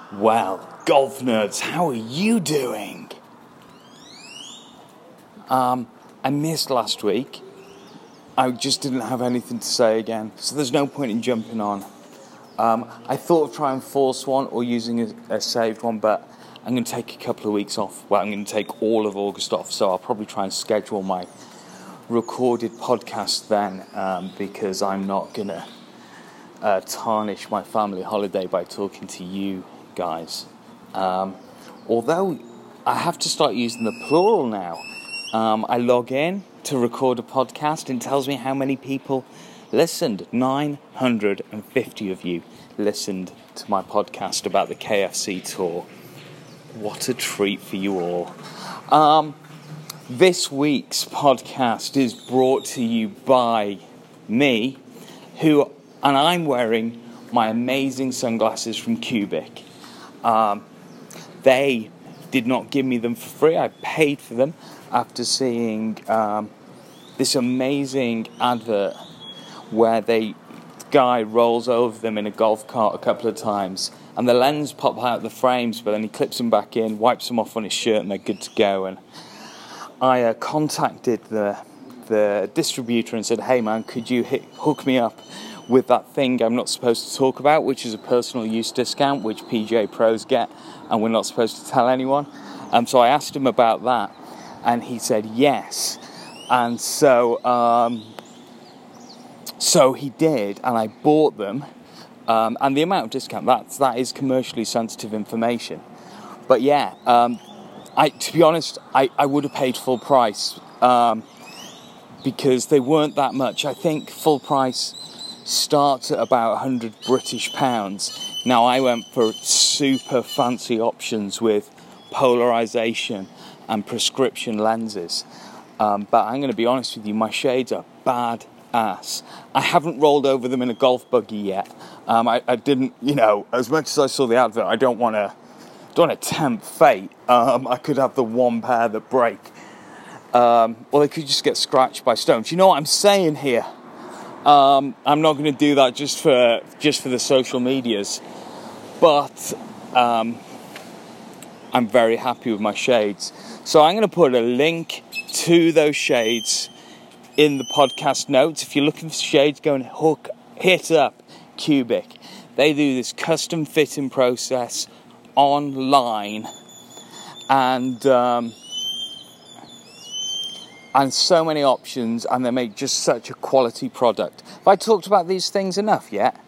Well, golf nerds, how are you doing? I missed last week. I just didn't have anything to say again, so there's no point in jumping on. I thought of trying force one or using a saved one, but I'm going to take a couple of weeks off. Well, I'm going to take all of August off, so I'll probably try and schedule my recorded podcast then, because I'm not going to tarnish my family holiday by talking to you guys. Although I have to start using the plural now. I log in to record a podcast and it tells me how many people listened. 950 of you listened to my podcast about the KFC tour. What a treat for you all. This week's podcast is brought to you by me, and I'm wearing my amazing sunglasses from Cubic. They did not give me them for free. I paid for them after seeing this amazing advert where the guy rolls over them in a golf cart a couple of times and the lens pop out the frames, but then he clips them back in, wipes them off on his shirt, and they're good to go. And I contacted the distributor and said, hey man, could you hook me up with that thing I'm not supposed to talk about, which is a personal use discount, which PGA pros get, and we're not supposed to tell anyone. So I asked him about that, and he said yes. And so he did, and I bought them. And the amount of discount, that is commercially sensitive information. But yeah, to be honest, I would have paid full price, because they weren't that much. I think full price starts at about 100 British pounds. Now I went for super fancy options with polarization and prescription lenses. But I'm going to be honest with you, my shades are badass. I haven't rolled over them in a golf buggy yet. I didn't, as much as I saw the advert, I don't want to tempt fate. I could have the one pair that break. Or they could just get scratched by stones. You know what I'm saying here? I'm not going to do that just for the social medias. But I'm very happy with my shades. So I'm going to put a link to those shades in the podcast notes. If you're looking for shades, go and hit up Cubic. They do this custom fitting process online, and so many options, and they make just such a quality product. Have I talked about these things enough yet?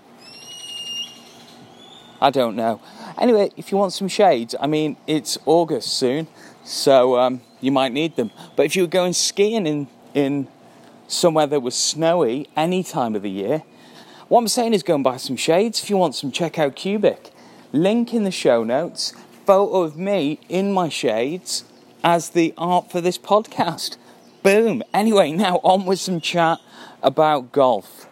I don't know. Anyway, if you want some shades, it's August soon, so you might need them. But if you were going skiing in somewhere that was snowy any time of the year, what I'm saying is go and buy some shades. If you want some, check out Cubic. Link in the show notes, photo of me in my shades as the art for this podcast. Boom. Anyway, now on with some chat about golf.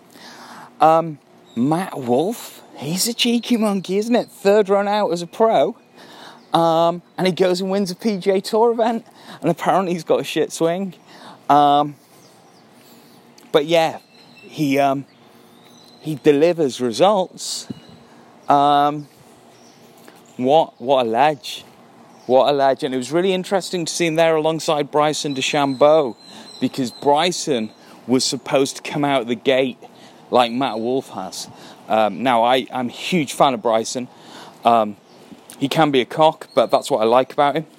Matt Wolff, he's a cheeky monkey, isn't it? Third run out as a pro. And he goes and wins a PGA Tour event. And apparently he's got a shit swing. But yeah, he delivers results. What a ledge. What a ledge. And it was really interesting to see him there alongside Bryson DeChambeau, because Bryson was supposed to come out the gate like Matt Wolff has. Now, I'm a huge fan of Bryson. He can be a cock, but that's what I like about him.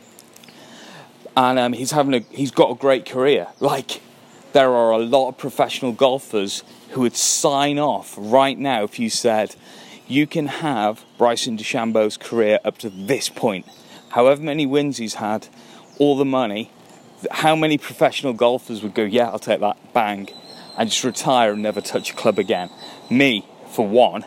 And he's got a great career. Like, there are a lot of professional golfers who would sign off right now if you said, you can have Bryson DeChambeau's career up to this point. However many wins he's had, all the money, how many professional golfers would go, yeah, I'll take that, bang, and just retire and never touch a club again? Me, for one.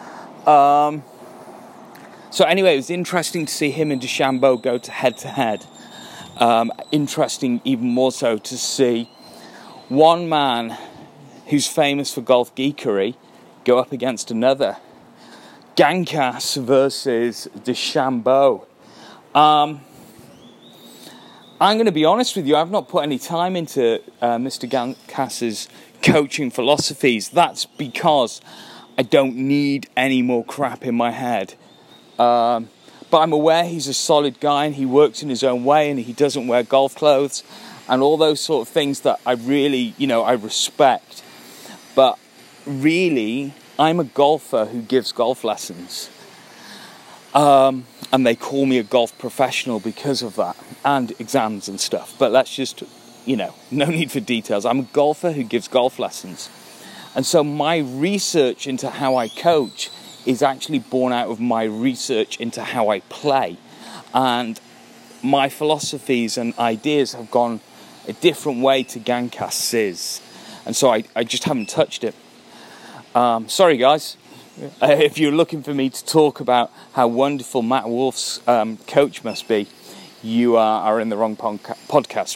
So anyway, it was interesting to see him and DeChambeau go to head-to-head. Interesting even more so to see one man who's famous for golf geekery go up against another. Gankas versus DeChambeau. I'm going to be honest with you, I've not put any time into Mr. Gankas's coaching philosophies. That's because I don't need any more crap in my head But I'm aware he's a solid guy and he works in his own way and he doesn't wear golf clothes and all those sort of things that I really, I respect. But really, I'm a golfer who gives golf lessons. And they call me a golf professional because of that, and exams and stuff. But let's just, no need for details. I'm a golfer who gives golf lessons. And so my research into how I coach is actually born out of my research into how I play. And my philosophies and ideas have gone a different way to Gancast's. And so I just haven't touched it. Sorry, guys. If you're looking for me to talk about how wonderful Matt Wolf's coach must be, you are in the wrong podcast.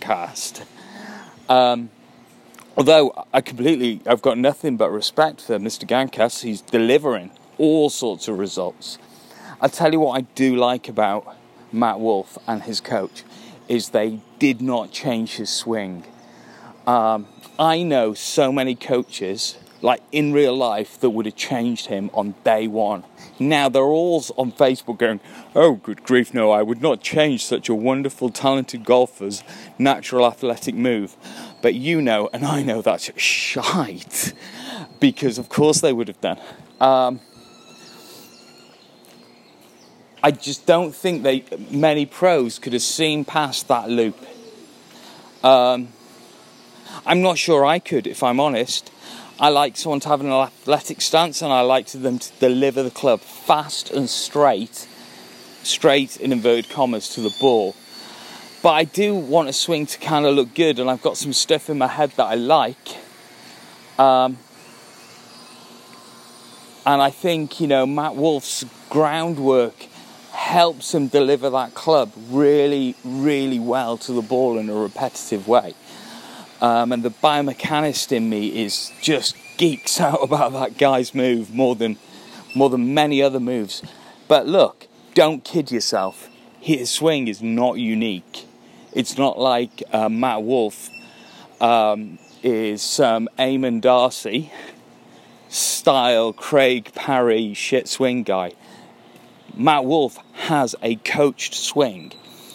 Although I've got nothing but respect for Mr. Gancast. He's delivering all sorts of results. I'll tell you what I do like about Matt Wolf and his coach is they did not change his swing. I know so many coaches, like in real life, that would have changed him on day one. Now they're all on Facebook going, "Oh, good grief, no, I would not change such a wonderful, talented golfer's natural athletic move." But and I know that's shite, because of course they would have done. I just don't think many pros could have seen past that loop. I'm not sure I could, if I'm honest. I like someone to have an athletic stance, and I like them to deliver the club fast and straight in inverted commas to the ball. But I do want a swing to kind of look good, and I've got some stuff in my head that I like. And I think, Matt Wolf's groundwork helps him deliver that club really, really well to the ball in a repetitive way. And the biomechanist in me is just geeks out about that guy's move more than many other moves. But look, don't kid yourself. His swing is not unique. It's not like Matt Wolf is some Eamon Darcy style Craig Parry shit swing guy. Matt Wolf has a coached swing.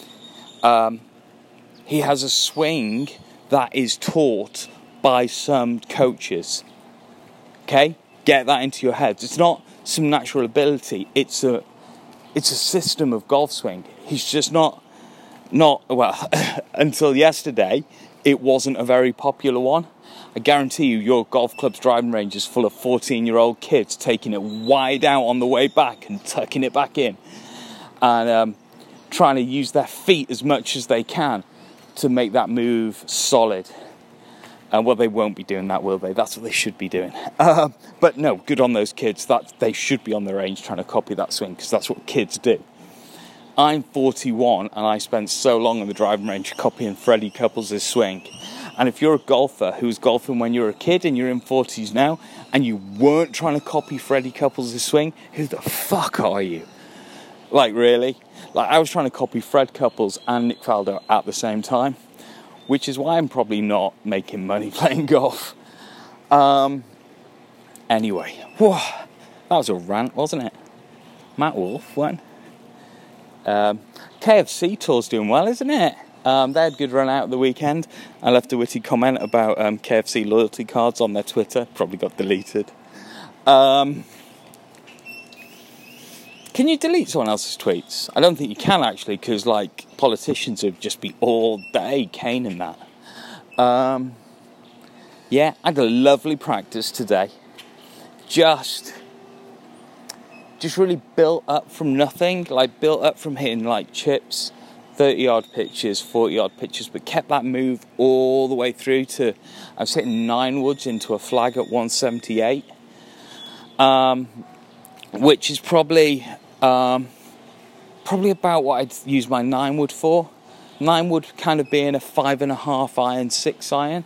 He has a swing that is taught by some coaches. Okay? Get that into your heads. It's not some natural ability. It's a system of golf swing. He's just not well, until yesterday, it wasn't a very popular one. I guarantee you, your golf club's driving range is full of 14-year-old kids taking it wide out on the way back and tucking it back in. And trying to use their feet as much as they can to make that move solid. Well, they won't be doing that, will they? That's what they should be doing. But no, good on those kids. They should be on the range trying to copy that swing, because that's what kids do. I'm 41, and I spent so long on the driving range copying Freddie Couples' swing. And if you're a golfer who was golfing when you were a kid and you're in 40s now, and you weren't trying to copy Freddie Couples' swing, who the fuck are you? Like, really? Like, I was trying to copy Fred Couples and Nick Faldo at the same time, which is why I'm probably not making money playing golf. Anyway, whew, that was a rant, wasn't it? Matt Wolf won. KFC tour's doing well, isn't it? They had a good run out of the weekend. I left a witty comment about KFC loyalty cards on their Twitter. Probably got deleted. Can you delete someone else's tweets? I don't think you can, actually, because politicians would just be all day caning that. Yeah, I had a lovely practice today. Just really built up from nothing, built up from hitting chips, 30-yard pitches, 40-yard pitches, but kept that move all the way through to, I was hitting 9 woods into a flag at 178, which is probably about what I'd use my 9 wood for. 9 wood kind of being a 5.5 iron, 6 iron,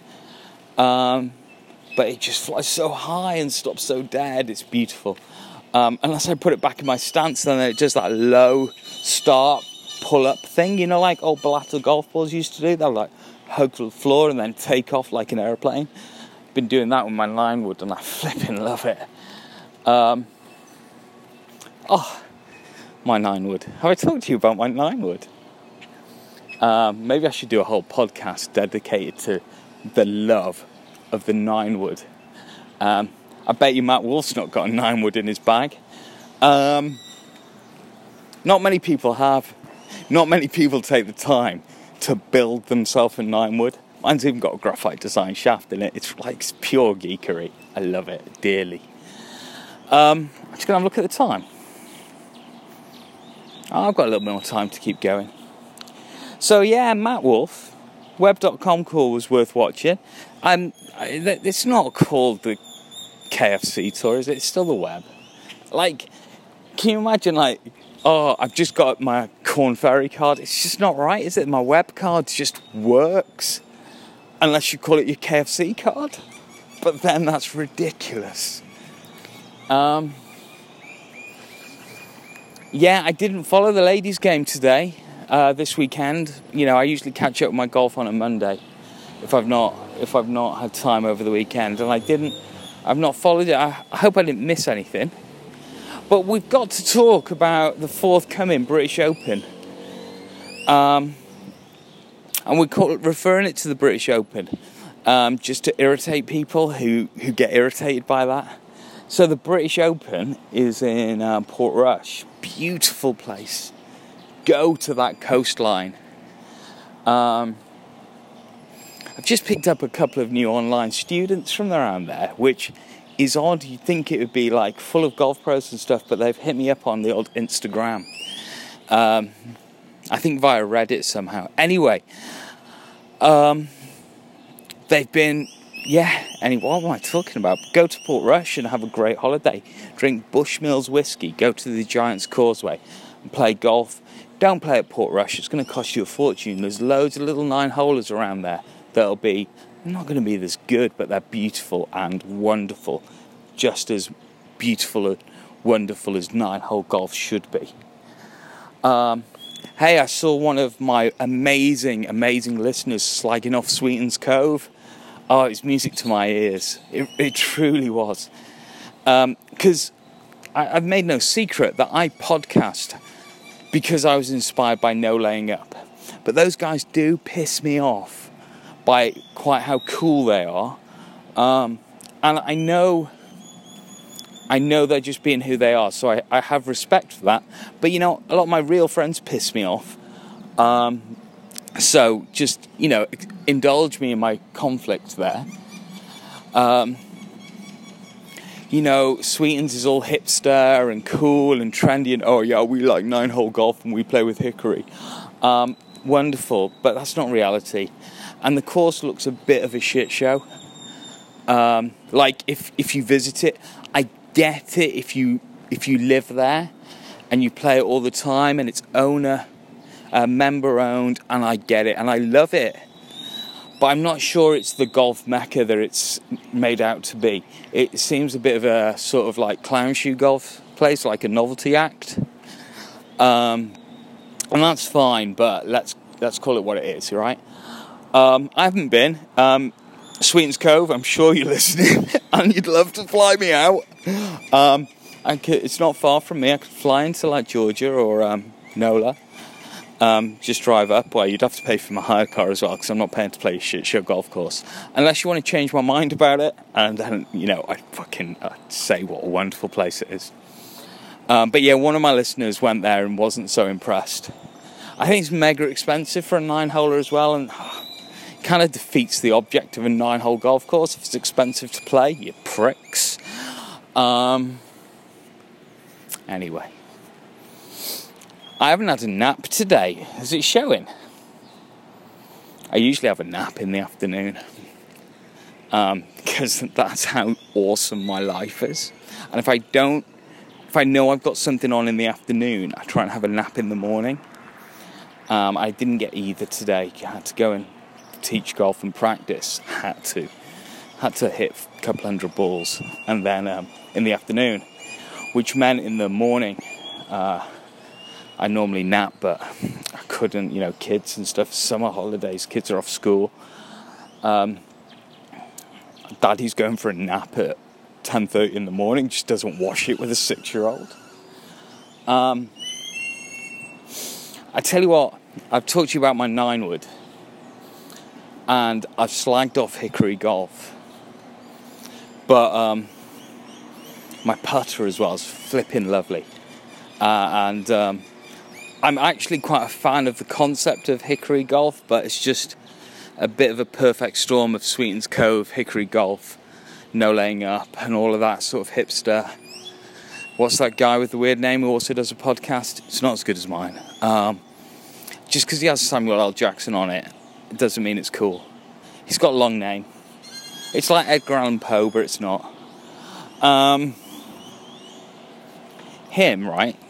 but it just flies so high and stops so dead. It's beautiful. Unless I put it back in my stance, then it does that low start pull-up thing, like old Balata golf balls used to do. They'll hug the floor and then take off like an aeroplane. Been doing that with my 9 wood, and I flipping love it. my 9-wood. Have I talked to you about my 9-wood? Maybe I should do a whole podcast dedicated to the love of the 9-wood. I bet you Matt Wolf's not got a 9-wood in his bag. Not many people have. Not many people take the time to build themselves a 9-wood. Mine's even got a graphite design shaft in it. It's pure geekery. I love it dearly. I'm just going to have a look at the time. I've got a little bit more time to keep going. So yeah, Matt Wolf, Web.com call was worth watching. It's not called the KFC tour, is it? It's still the web. Can you imagine, I've just got my Corn Ferry card. It's just not right, is it? My web card just works. Unless you call it your KFC card. But then that's ridiculous. Yeah, I didn't follow the ladies' game today, this weekend. I usually catch up with my golf on a Monday if I've not had time over the weekend, and I've not followed it. I hope I didn't miss anything. But we've got to talk about the forthcoming British Open. And we're referring it to the British Open, just to irritate people who get irritated by that. So the British Open is in Portrush. Beautiful place. Go to that coastline. I've just picked up a couple of new online students from around there, which is odd. You'd think it would be full of golf pros and stuff, but they've hit me up on the old Instagram. I think via Reddit somehow. Anyway, they've been... Anyway, what am I talking about? Go to Portrush and have a great holiday. Drink Bushmills whiskey. Go to the Giant's Causeway and play golf. Don't play at Portrush. It's going to cost you a fortune. There's loads of little 9-holers around there that'll be not going to be as good, but they're beautiful and wonderful. Just as beautiful and wonderful as 9-hole golf should be. Hey, I saw one of my amazing listeners slagging off Sweetens Cove. Oh, it's music to my ears. It truly was. Because I've made no secret that I podcast because I was inspired by No Laying Up. But those guys do piss me off by quite how cool they are. And I know they're just being who they are, so I have respect for that. But, a lot of my real friends piss me off. So just, indulge me in my conflict there. Sweetens is all hipster and cool and trendy and, oh yeah, we like 9-hole golf and we play with hickory. Wonderful, but that's not reality. And the course looks a bit of a shit show. If you visit it, I get it if you live there and you play it all the time and it's member owned, and I get it and I love it, but I'm not sure it's the golf mecca that it's made out to be. It seems a bit of a sort of clown shoe golf place, like a novelty act, and that's fine, but let's call it what it is, right? I haven't been. Sweetens Cove, I'm sure you're listening and you'd love to fly me out. It's not far from me. I could fly into Georgia or NOLA. Just drive up. Well, you'd have to pay for my hire car as well, because I'm not paying to play a shit show golf course. Unless you want to change my mind about it, and then, I'd say what a wonderful place it is. But yeah, one of my listeners went there and wasn't so impressed. I think it's mega expensive for a 9-holer as well, and kind of defeats the object of a 9-hole golf course if it's expensive to play, you pricks. Anyway. I haven't had a nap today. Is it showing? I usually have a nap in the afternoon. Because that's how awesome my life is. And if I know I've got something on in the afternoon, I try and have a nap in the morning. I didn't get either today. I had to go and teach golf and practice. Had to hit a couple hundred balls. And then in the afternoon, which meant in the morning, I normally nap, but I couldn't, kids and stuff, summer holidays, kids are off school. Daddy's going for a nap at 10:30 in the morning, just doesn't wash it with a 6-year-old. I tell you what, I've talked to you about my 9-wood, and I've slagged off Hickory Golf, but my putter as well is flipping lovely, and I'm actually quite a fan of the concept of Hickory Golf, but it's just a bit of a perfect storm of Sweetens Cove, Hickory Golf, no laying up, and all of that sort of hipster. What's that guy with the weird name who also does a podcast? It's not as good as mine. Just because he has Samuel L. Jackson on it, it doesn't mean it's cool. He's got a long name. It's like Edgar Allan Poe, but it's not. Him, right?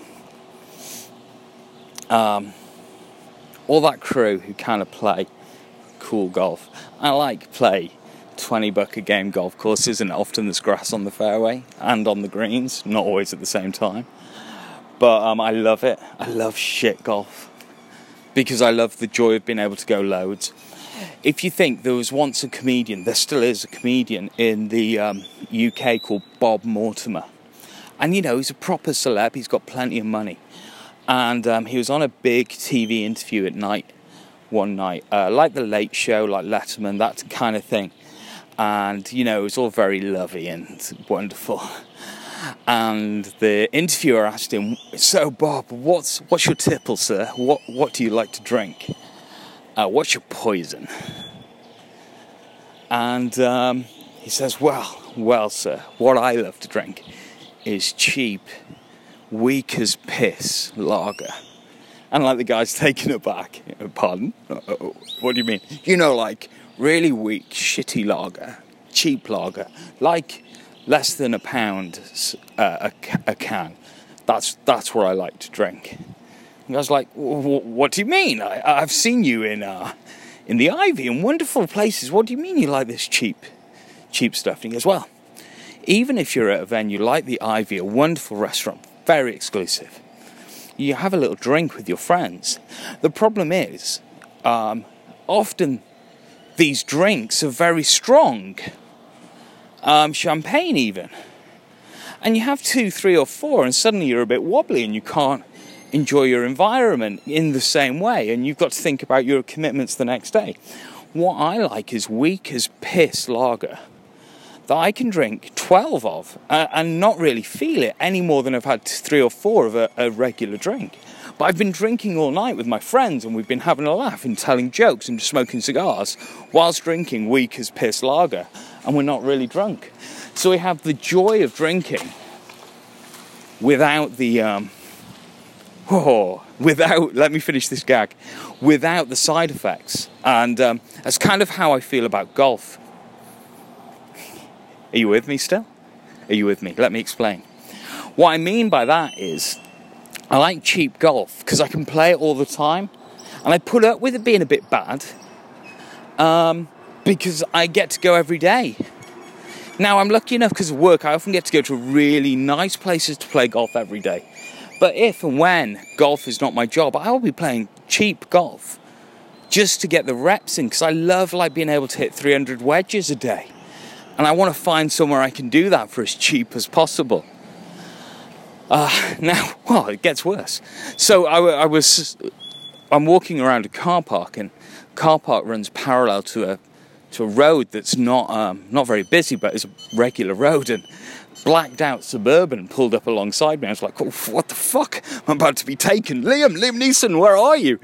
All that crew who kind of play cool golf. I play $20 a game golf courses, and often there's grass on the fairway and on the greens, not always at the same time. But I love it. I love shit golf because I love the joy of being able to go loads. If you think, there was once a comedian, there still is a comedian in the UK called Bob Mortimer. And he's a proper celeb, he's got plenty of money. And he was on a big TV interview at night, one night, like The Late Show, like Letterman, that kind of thing. And, it was all very lovey and wonderful. And the interviewer asked him, "So, Bob, what's your tipple, sir? What do you like to drink? What's your poison?" And he says, well, sir, what I love to drink is cheap, weak as piss lager." And the guy's taken aback. "Pardon? What do you mean?" Like really weak, shitty lager, cheap lager, like less than £1 a can. That's what I like to drink. And I was like, "What do you mean? I've seen you in the Ivy in wonderful places. What do you mean you like this cheap stuff?" And he goes, "Well, even if you're at a venue like the Ivy, a wonderful restaurant, very exclusive, you have a little drink with your friends. The problem is, often these drinks are very strong, champagne even. And you have 2, 3 or 4 and suddenly you're a bit wobbly and you can't enjoy your environment in the same way, and you've got to think about your commitments the next day. What I like is weak as piss lager that I can drink 12 of and not really feel it any more than I've had 3 or 4 of a regular drink. But I've been drinking all night with my friends and we've been having a laugh and telling jokes and smoking cigars whilst drinking weak as piss lager, and we're not really drunk. So we have the joy of drinking without the let me finish this gag, without the side effects. And that's kind of how I feel about golf. Are you with me still? Are you with me? Let me explain. What I mean by that is, I like cheap golf because I can play it all the time, and I put up with it being a bit bad because I get to go every day. Now, I'm lucky enough because of work, I often get to go to really nice places to play golf every day. But if and when golf is not my job, I will be playing cheap golf just to get the reps in, because I love being able to hit 300 wedges a day. And I want to find somewhere I can do that for as cheap as possible. Now, it gets worse. So I'm walking around a car park, and car park runs parallel to a road that's not very busy, but it's a regular road, and blacked out Suburban pulled up alongside me. I was like, "Oh, what the fuck? I'm about to be taken. Liam Neeson, where are you?"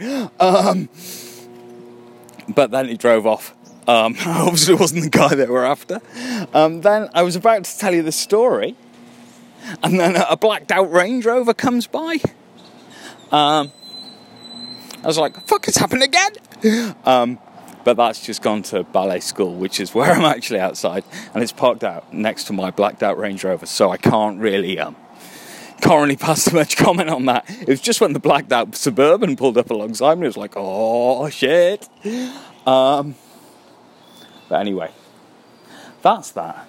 But then he drove off. Obviously it wasn't the guy that we're after. Then I was about to tell you the story, and then a blacked out Range Rover comes by. I was like, "Fuck, it's happened again." But that's just gone to ballet school, which is where I'm actually outside, and it's parked out next to my blacked out Range Rover, so I can't really pass much comment on that. It was just when the blacked out Suburban pulled up alongside me, it was like, "Oh shit." But anyway, that's that.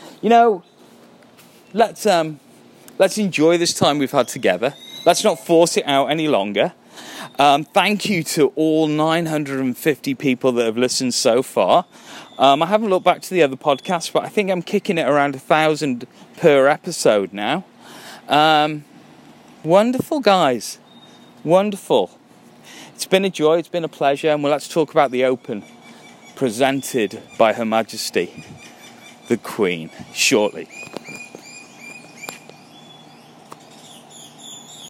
Let's enjoy this time we've had together. Let's not force it out any longer. Thank you to all 950 people that have listened so far. I haven't looked back to the other podcasts, but I think I'm kicking it around 1,000 per episode now. Wonderful, guys. Wonderful. It's been a joy, it's been a pleasure, and let's talk about the Open presented by Her Majesty the Queen shortly.